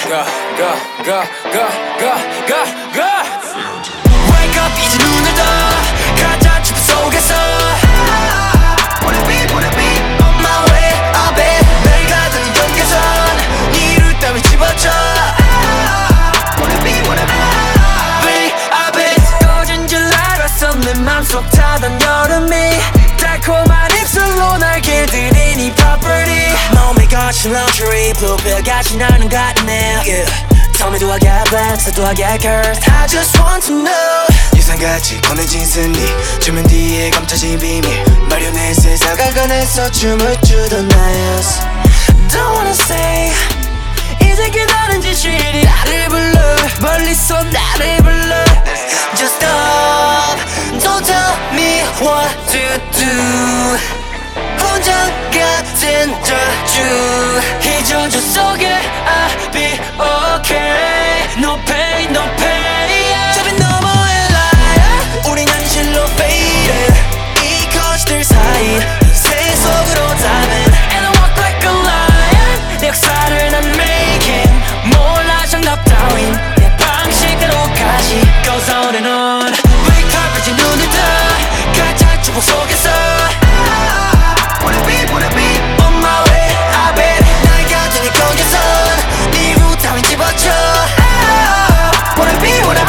go. Wake up 이제 눈을 떠 가짜 춤 속에서 Wanna be on my way up it 날 가두는 경계선 네 이룰 따위 집어쳐 Wanna be up it 꺼진 줄 알았어 내 맘속 타던 여름이 달콤한 입술로 날 길들이니 property 몸에 거친 luxury bluebill 같이 나는 같네 yeah. Tell me do I get blessed or do I get cursed I just want to know 예상같이 꺼내진 승리 주면 뒤에 감춰진 비밀 마련해 세상을 꺼내서 춤을 추던 나였어 Don't wanna say 이제 그다른 진실이 나를 불러 멀리서 나를 불러 Just stop Don't tell me what to do 혼자 같은 저주 이 저주 속에 I'll be okay No pain, no pain 저빈 너머의 liar 우린 현실로 faded 이 거짓들 사이 새 속으로 담은 And I walk like a lion 내 역사를 난 making 몰라 정답 따윈 내 방식대로까지 Goes on and on Wake up 이제 눈을 떠 가짜 축복 속에서 Wanna be on my way up it 날 가두니 경계선 네 이루 따윈 집어쳐 Wanna be up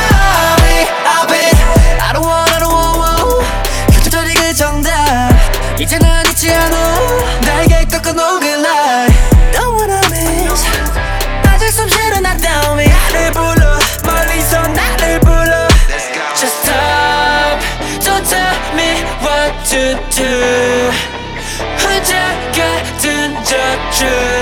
it I don't want 켜져버리 그 정답 이제 난 잊지 않아 날개 꺾어놓은 그 날 Don't wanna miss 아직 숨쉬는 나 따위 나를 불러 멀리서 나를 불러 Just stop Don't tell me what to do 혼자 같은 저주